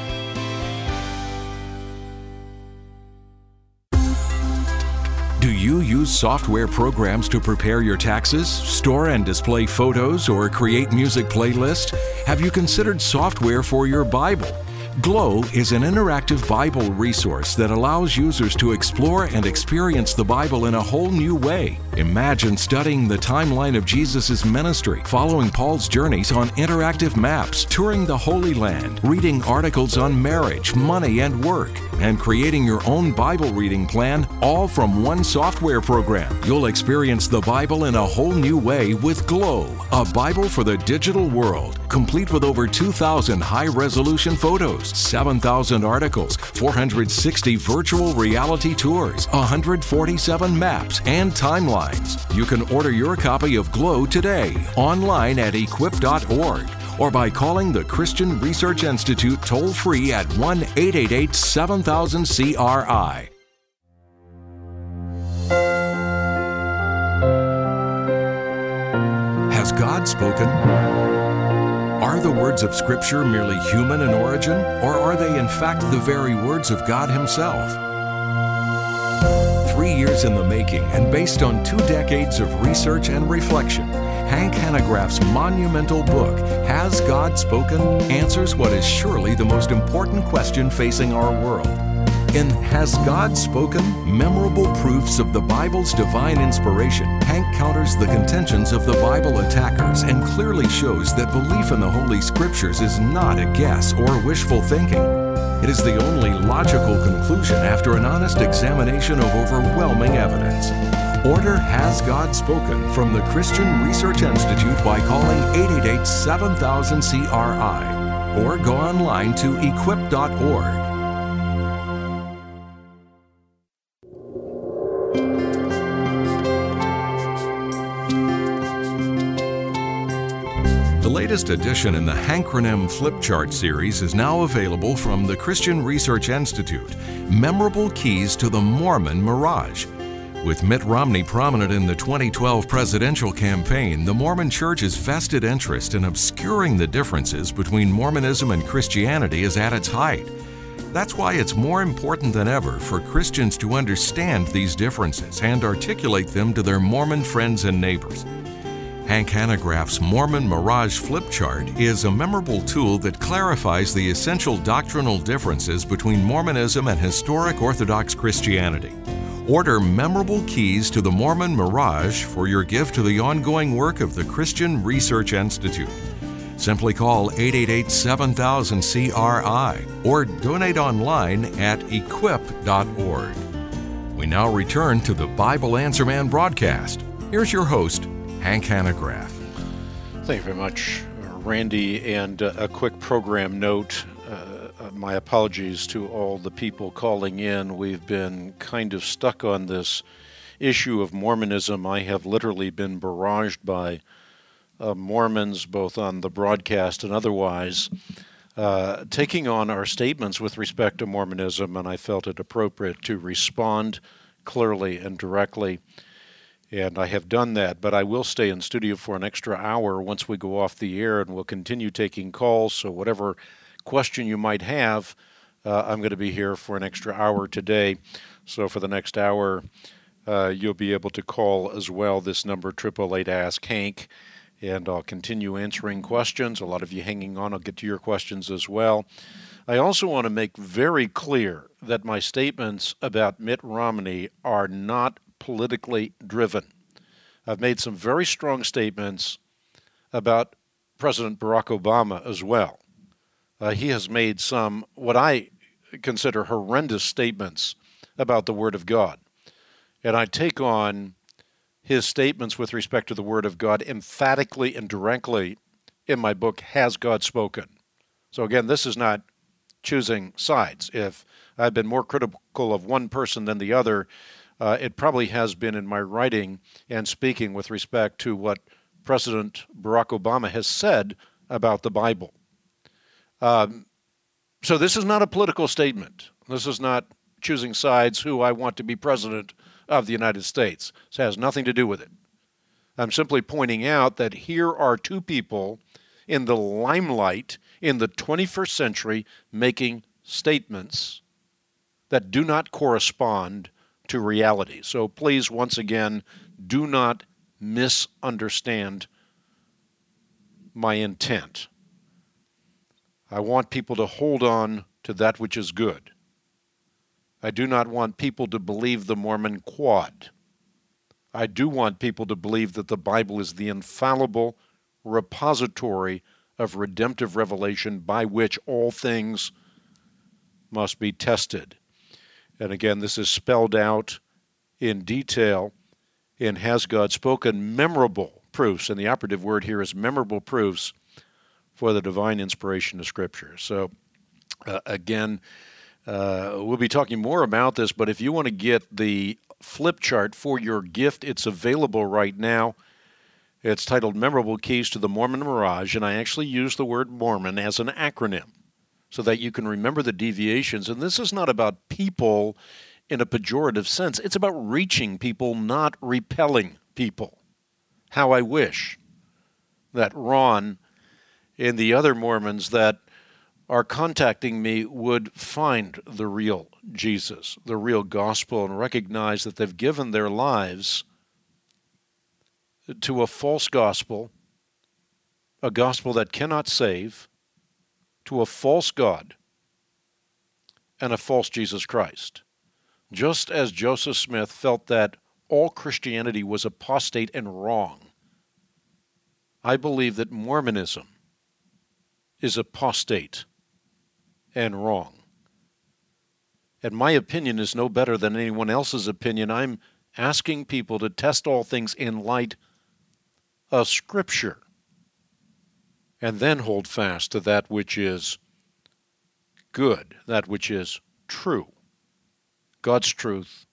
Speaker 1: Do you use software programs to prepare your taxes, store and display photos, or create music playlists? Have you considered software for your Bible? Glow is an interactive Bible resource that allows users to explore and experience the Bible in a whole new way. Imagine studying the timeline of Jesus' ministry, following Paul's journeys on interactive maps, touring the Holy Land, reading articles on marriage, money, and work, and creating your own Bible reading plan, all from one software program. You'll experience the Bible in a whole new way with Glow, a Bible for the digital world, complete with over two thousand high-resolution photos, seven thousand articles, four hundred sixty virtual reality tours, one hundred forty-seven maps, and timelines. You can order your copy of Glow today online at equip dot org or by calling the Christian Research Institute toll-free at one eight eight eight seven thousand C R I. Has God spoken? Are the words of Scripture merely human in origin, or are they in fact the very words of God Himself? Three years in the making and based on two decades of research and reflection, Hank Hanegraaff's monumental book, Has God Spoken?, answers what is surely the most important question facing our world. In Has God Spoken? Memorable Proofs of the Bible's Divine Inspiration, Hank counters the contentions of the Bible attackers and clearly shows that belief in the Holy Scriptures is not a guess or wishful thinking. It is the only logical conclusion after an honest examination of overwhelming evidence. Order Has God Spoken from the Christian Research Institute by calling eight eight eight seven thousand C R I or go online to equip dot org. The latest edition in the Hankronym Flipchart series is now available from the Christian Research Institute, Memorable Keys to the Mormon Mirage. With Mitt Romney prominent in the twenty twelve presidential campaign, the Mormon Church's vested interest in obscuring the differences between Mormonism and Christianity is at its height. That's why it's more important than ever for Christians to understand these differences and articulate them to their Mormon friends and neighbors. Hank Hanegraaff's Mormon Mirage Flipchart is a memorable tool that clarifies the essential doctrinal differences between Mormonism and historic Orthodox Christianity. Order Memorable Keys to the Mormon Mirage for your gift to the ongoing work of the Christian Research Institute. Simply call eight eight eight seven thousand C R I or donate online at equip dot org. We now return to the Bible Answer Man broadcast. Here's your host, Hank Hanegraaff.
Speaker 2: Thank you very much, Randy. And uh, a quick program note. Uh, my apologies to all the people calling in. We've been kind of stuck on this issue of Mormonism. I have literally been barraged by uh, Mormons, both on the broadcast and otherwise, uh, taking on our statements with respect to Mormonism, and I felt it appropriate to respond clearly and directly. And I have done that, but I will stay in studio for an extra hour once we go off the air, and we'll continue taking calls. So whatever question you might have, uh, I'm going to be here for an extra hour today. So for the next hour, uh, you'll be able to call as well. This number, eight eight eight, ask Hank, and I'll continue answering questions. A lot of you hanging on. I'll get to your questions as well. I also want to make very clear that my statements about Mitt Romney are not politically driven. I've made some very strong statements about President Barack Obama as well. Uh, he has made some, what I consider horrendous statements about the Word of God. And I take on his statements with respect to the Word of God emphatically and directly in my book, Has God Spoken? So again, this is not choosing sides. If I've been more critical of one person than the other, uh, it probably has been in my writing and speaking with respect to what President Barack Obama has said about the Bible. Um, so this is not a political statement. This is not choosing sides who I want to be president of the United States. This has nothing to do with it. I'm simply pointing out that here are two people in the limelight in the twenty-first century making statements that do not correspond to reality. So please, once again, do not misunderstand my intent. I want people to hold on to that which is good. I do not want people to believe the Mormon quad. I do want people to believe that the Bible is the infallible repository of redemptive revelation by which all things must be tested. And again, this is spelled out in detail in Has God Spoken? Memorable proofs, and the operative word here is memorable proofs for the divine inspiration of Scripture. So, uh, again, uh, we'll be talking more about this, but if you want to get the flip chart for your gift, it's available right now. It's titled Memorable Keys to the Mormon Mirage, and I actually use the word Mormon as an acronym so that you can remember the deviations. And this is not about people in a pejorative sense. It's about reaching people, not repelling people. How I wish that Ron and the other Mormons that are contacting me would find the real Jesus, the real gospel, and recognize that they've given their lives to a false gospel, a gospel that cannot save, to a false God, and a false Jesus Christ. Just as Joseph Smith felt that all Christianity was apostate and wrong, I believe that Mormonism is apostate and wrong. And my opinion is no better than anyone else's opinion. I'm asking people to test all things in light of Scripture, and then hold fast to that which is good, that which is true. God's truth,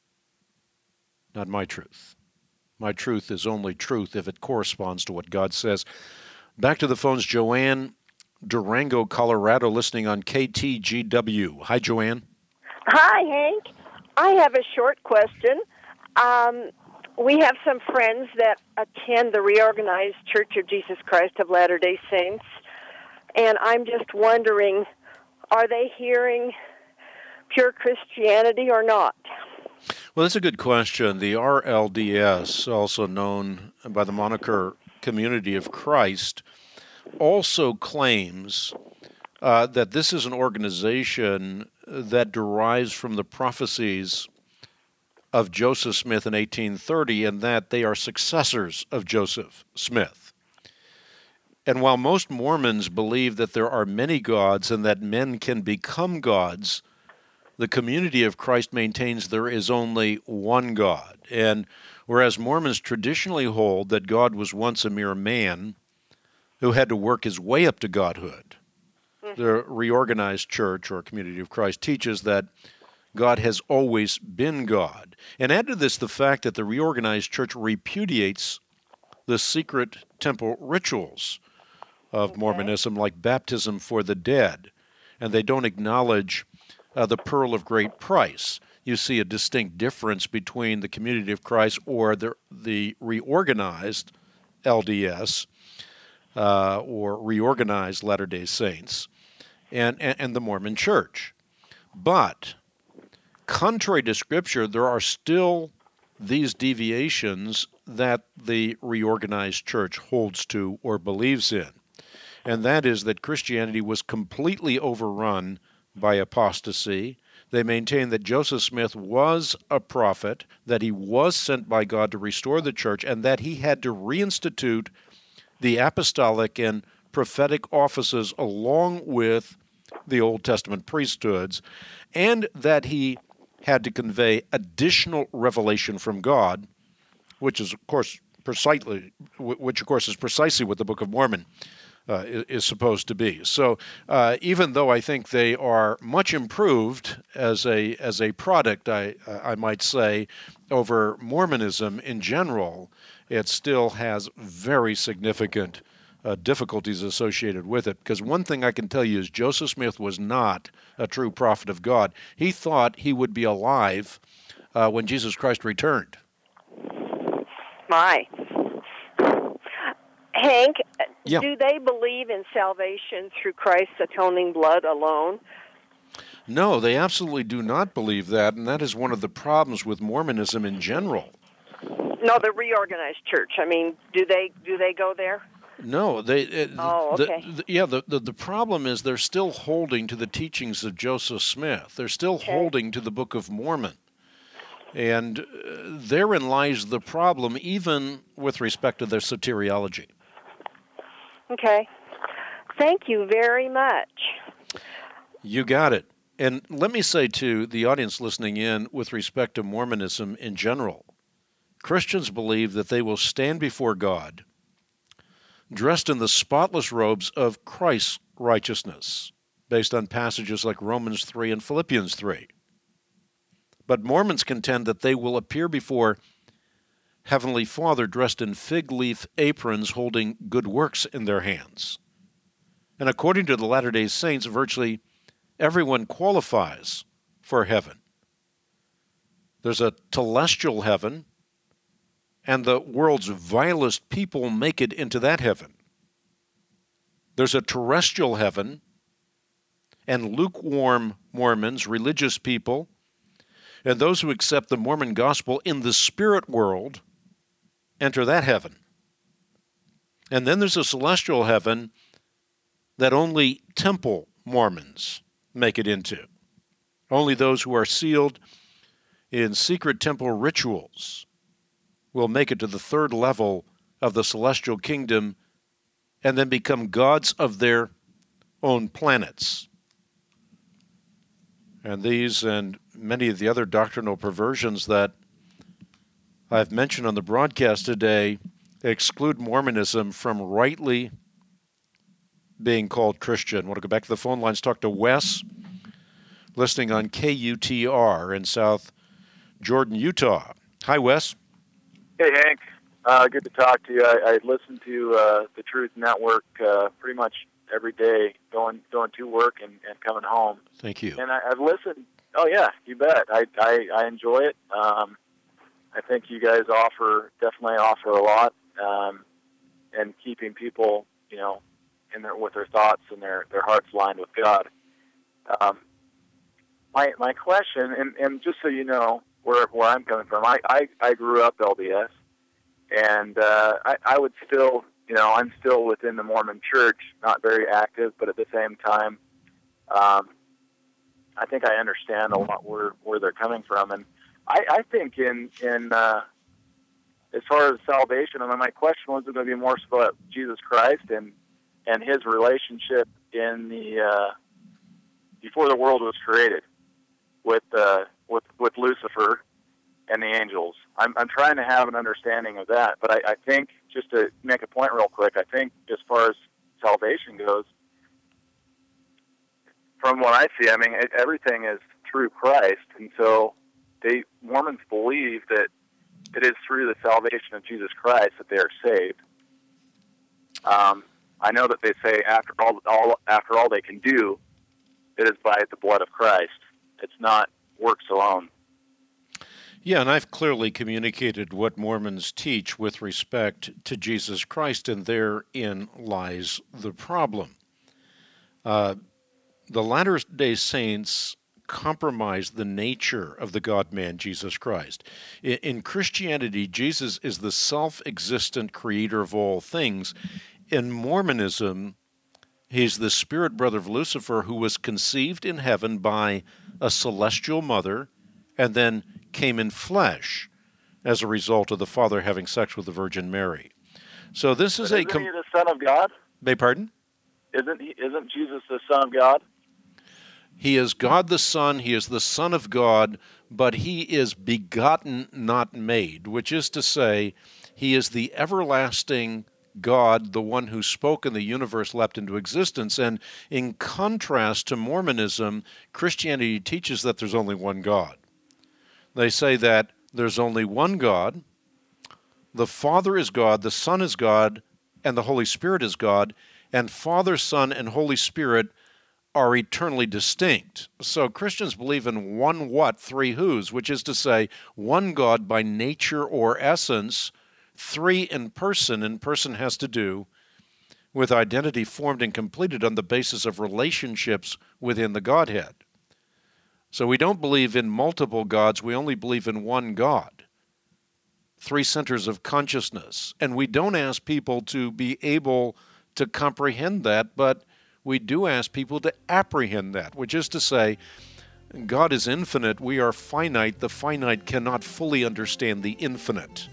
Speaker 2: not my truth. My truth is only truth if it corresponds to what God says. Back to the phones, Joanne, Durango, Colorado, listening on K T G W. Hi, Joanne.
Speaker 8: Hi, Hank. I have a short question. Um, we have some friends that attend the Reorganized Church of Jesus Christ of Latter-day Saints, and I'm just wondering, are they hearing pure Christianity or not?
Speaker 2: Well, that's a good question. The R L D S, also known by the moniker Community of Christ, also claims uh, that this is an organization that derives from the prophecies of Joseph Smith in eighteen thirty, and that they are successors of Joseph Smith. And while most Mormons believe that there are many gods and that men can become gods, the Community of Christ maintains there is only one God. And whereas Mormons traditionally hold that God was once a mere man who had to work his way up to godhood, the Reorganized Church or Community of Christ teaches that God has always been God. And add to this the fact that the Reorganized Church repudiates the secret temple rituals of okay. Mormonism, like baptism for the dead, and they don't acknowledge uh, the pearl of great price. You see a distinct difference between the Community of Christ or the, the Reorganized L D S uh, or Reorganized Latter-day Saints and, and, and the Mormon Church. But contrary to Scripture, there are still these deviations that the Reorganized Church holds to or believes in, and that is that Christianity was completely overrun by apostasy, They maintain that Joseph Smith was a prophet, that he was sent by God to restore the church, and that he had to reinstitute the apostolic and prophetic offices along with the Old Testament priesthoods, and that he had to convey additional revelation from God, which is, of course, precisely, which, of course, is precisely what the Book of Mormon uh, is supposed to be. So, uh, even though I think they are much improved as a as a product, I I might say, over Mormonism in general, it still has very significant uh, difficulties associated with it. Because one thing I can tell you is Joseph Smith was not a true prophet of God. He thought he would be alive uh, when Jesus Christ returned.
Speaker 8: My. Hank,
Speaker 2: yeah.
Speaker 8: do they believe in salvation through Christ's atoning blood alone?
Speaker 2: No, they absolutely do not believe that, and that is one of the problems with Mormonism in general.
Speaker 8: No, the reorganized church. I mean, do they do they go there?
Speaker 2: No, they. Uh,
Speaker 8: oh, okay.
Speaker 2: The, the, yeah, the, the the problem is they're still holding to the teachings of Joseph Smith. They're still okay. holding to the Book of Mormon. And uh, therein lies the problem, even with respect to their soteriology.
Speaker 8: Okay. Thank you very much.
Speaker 2: You got it. And let me say to the audience listening in, with respect to Mormonism in general, Christians believe that they will stand before God dressed in the spotless robes of Christ's righteousness, based on passages like Romans three and Philippians three. But Mormons contend that they will appear before Heavenly Father dressed in fig leaf aprons holding good works in their hands. And according to the Latter-day Saints, virtually everyone qualifies for heaven. There's a telestial heaven, and the world's vilest people make it into that heaven. There's a terrestrial heaven, and lukewarm Mormons, religious people, and those who accept the Mormon gospel in the spirit world enter that heaven. And then there's a celestial heaven that only temple Mormons make it into. Only those who are sealed in secret temple rituals will make it to the third level of the celestial kingdom and then become gods of their own planets. And these and many of the other doctrinal perversions that I've mentioned on the broadcast today exclude Mormonism from rightly being called Christian. I want to go back to the phone lines, talk to Wes, listening on K U T R in South Jordan, Utah. Hi, Wes.
Speaker 9: Hey, Hank. Uh, good to talk to you. I, I listen to uh, the Truth Network uh, pretty much every day, going going to work and, and coming home.
Speaker 2: Thank you.
Speaker 9: And I, I've listened. Oh, yeah, you bet. I, I, I enjoy it. Um, I think you guys offer, definitely offer a lot, um, and keeping people, you know, in their, with their thoughts and their, their hearts lined with God. Um, my my question, and, and just so you know where where I'm coming from, I, I, I grew up L D S, and uh, I, I would still, you know, I'm still within the Mormon Church, not very active, but at the same time, um, I think I understand a lot where, where they're coming from. And I, I think in, in uh, as far as salvation, I mean, my question was going to be more about Jesus Christ and, and his relationship in the uh, before the world was created with uh, with with Lucifer and the angels. I'm I'm trying to have an understanding of that, but I, I think, just to make a point real quick, I think as far as salvation goes, from what I see, I mean, it, everything is through Christ, and so they Mormons believe that it is through the salvation of Jesus Christ that they are saved. Um, I know that they say after all, all after all they can do, it is by the blood of Christ. It's not works alone.
Speaker 2: Yeah, and I've clearly communicated what Mormons teach with respect to Jesus Christ, and therein lies the problem. Uh, the Latter-day Saints compromise the nature of the God-man, Jesus Christ. In, in Christianity, Jesus is the self-existent creator of all things. In Mormonism, he's the spirit brother of Lucifer who was conceived in heaven by a celestial mother, and then came in flesh as a result of the Father having sex with the Virgin Mary. So this is
Speaker 9: but
Speaker 2: a...
Speaker 9: Isn't
Speaker 2: Com-
Speaker 9: he the Son of God?
Speaker 2: Beg pardon?
Speaker 9: Isn't he, isn't Jesus the Son of God?
Speaker 2: He is God the Son, he is the Son of God, but he is begotten, not made, which is to say, he is the everlasting God, the one who spoke and the universe leapt into existence. And in contrast to Mormonism, Christianity teaches that there's only one God. They say that there's only one God, the Father is God, the Son is God, and the Holy Spirit is God, and Father, Son, and Holy Spirit are eternally distinct. So Christians believe in one what, three whos, which is to say, one God by nature or essence, three in person, and person has to do with identity formed and completed on the basis of relationships within the Godhead. So we don't believe in multiple gods, we only believe in one God. Three centers of consciousness. And we don't ask people to be able to comprehend that, but we do ask people to apprehend that, which is to say, God is infinite, we are finite, the finite cannot fully understand the infinite.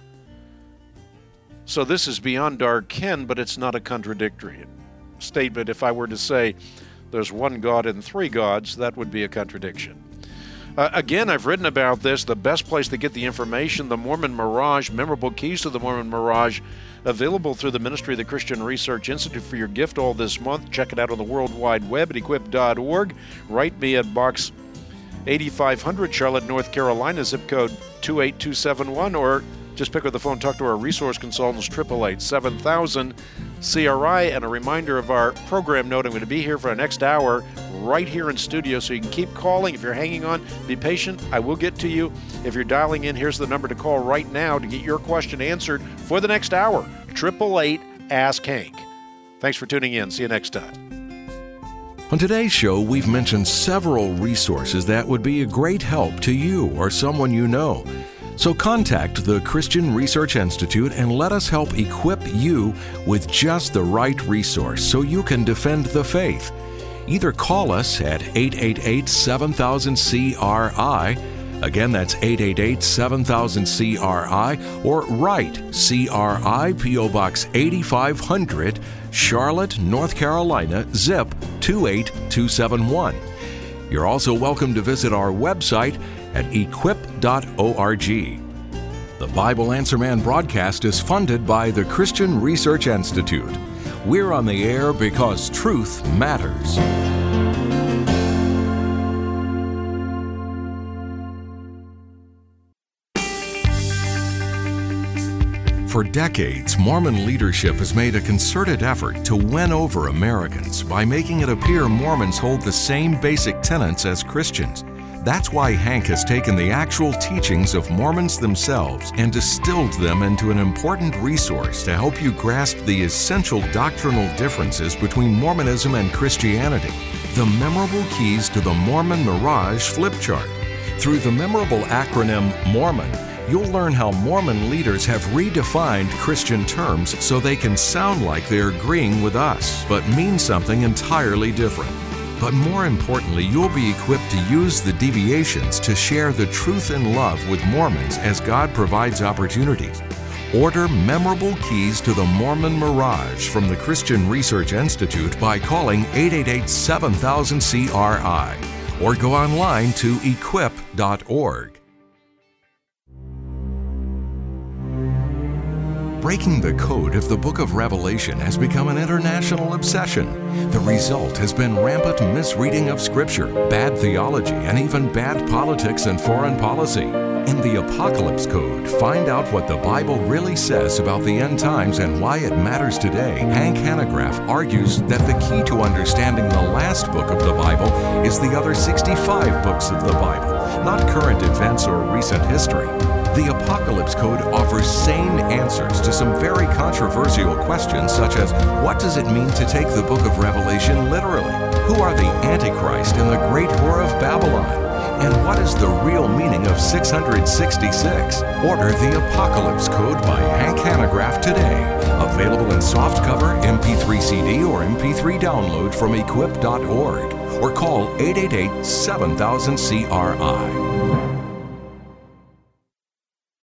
Speaker 2: So this is beyond our ken, but it's not a contradictory statement. If I were to say there's one God and three gods, that would be a contradiction. Uh, again, I've written about this, the best place to get the information, the Mormon Mirage, Memorable Keys to the Mormon Mirage, available through the Ministry of the Christian Research Institute for your gift all this month. Check it out on the World Wide Web at equip dot org. Write me at Box eighty-five hundred, Charlotte, North Carolina, zip code two eight two seven one, or just pick up the phone, talk to our resource consultants, eight eight eight, seven thousand, C R I. And a reminder of our program note, I'm going to be here for our next hour right here in studio, so you can keep calling. If you're hanging on, be patient. I will get to you. If you're dialing in, here's the number to call right now to get your question answered for the next hour. eight eight eight, ask Hank. Thanks for tuning in. See you next time.
Speaker 1: On today's show, we've mentioned several resources that would be a great help to you or someone you know. So contact the Christian Research Institute and let us help equip you with just the right resource so you can defend the faith. Either call us at eight eight eight, seven thousand, C R I. Again, that's eight eight eight, seven thousand, C R I, or write C R I, P O Box eighty-five hundred, Charlotte, North Carolina, zip two eight two seven one. You're also welcome to visit our website at equip dot org. The Bible Answer Man broadcast is funded by the Christian Research Institute. We're on the air because truth matters. For decades, Mormon leadership has made a concerted effort to win over Americans by making it appear Mormons hold the same basic tenets as Christians. That's why Hank has taken the actual teachings of Mormons themselves and distilled them into an important resource to help you grasp the essential doctrinal differences between Mormonism and Christianity. The Memorable Keys to the Mormon Mirage Flip Chart. Through the memorable acronym MORMON, you'll learn how Mormon leaders have redefined Christian terms so they can sound like they're agreeing with us, but mean something entirely different. But more importantly, you'll be equipped to use the deviations to share the truth and love with Mormons as God provides opportunities. Order Memorable Keys to the Mormon Mirage from the Christian Research Institute by calling eight eight eight, seven thousand, C R I or go online to equip dot org. Breaking the code of the Book of Revelation has become an international obsession. The result has been rampant misreading of Scripture, bad theology, and even bad politics and foreign policy. In the Apocalypse Code, find out what the Bible really says about the end times and why it matters today. Hank Hanegraaff argues that the key to understanding the last book of the Bible is the other sixty-five books of the Bible, not current events or recent history. The Apocalypse Code offers sane answers to some very controversial questions, such as what does it mean to take the book of Revelation literally? Who are the Antichrist and the Great Whore of Babylon? And what is the real meaning of six hundred sixty-six? Order the Apocalypse Code by Hank Hanegraaff today. Available in softcover, M P three C D, or M P three download from equip dot org. or call eight eight eight, seven thousand C R I.